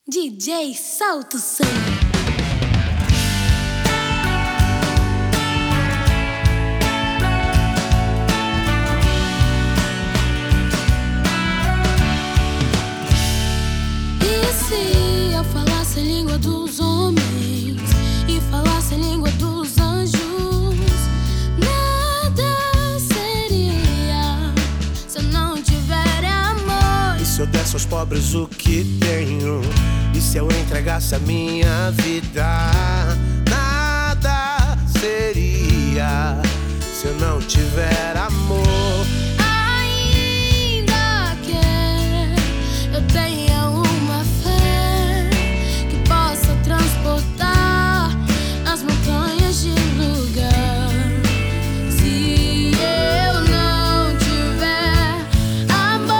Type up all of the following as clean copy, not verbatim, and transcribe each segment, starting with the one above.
DJ solta o som. E se eu falasse a língua dos homens e falasse a língua dos anjos, nada seria se eu não tiver amor. E se eu desse aos pobres o que tenho? E se eu entregasse a minha vida? Nada seria se eu não tiver amor. Ainda que eu tenha uma fé que possa transportar as montanhas de lugar, se eu não tiver amor,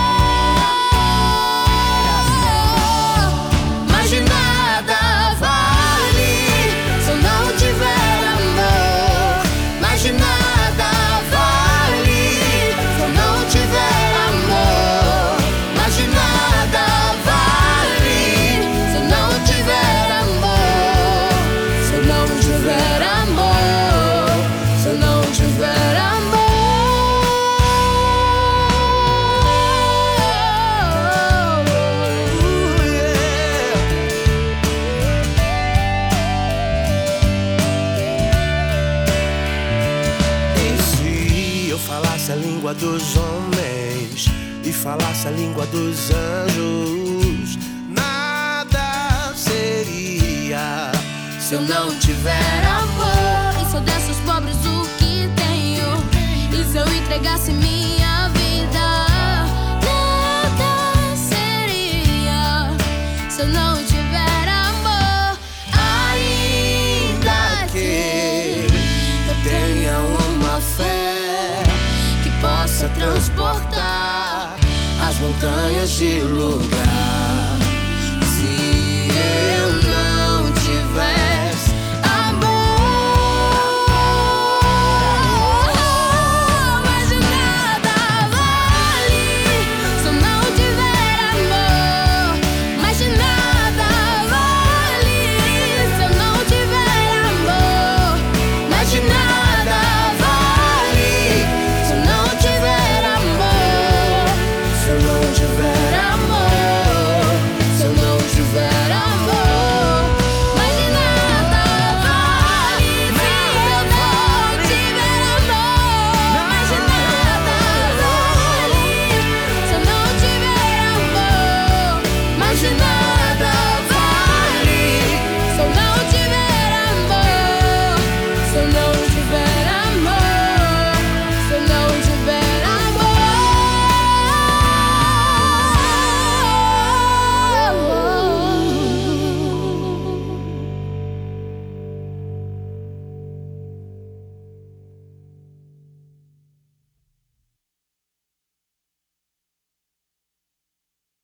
mas de nada vale se eu não tiver amor. Mas de nada vale se eu não tiver amor. Mas de nada vale se eu não tiver amor. Se eu não tiver amor. Se eu não tiver amor. E se eu falasse a língua dos homens e falasse a língua dos anjos, nada seria se eu não tiver amor. E se eu desse aos pobres o que tenho? E se eu entregasse minha vida? Nada seria se eu não tiver amor. Ainda que eu tenha uma fé que possa transportar as montanhas de lugar.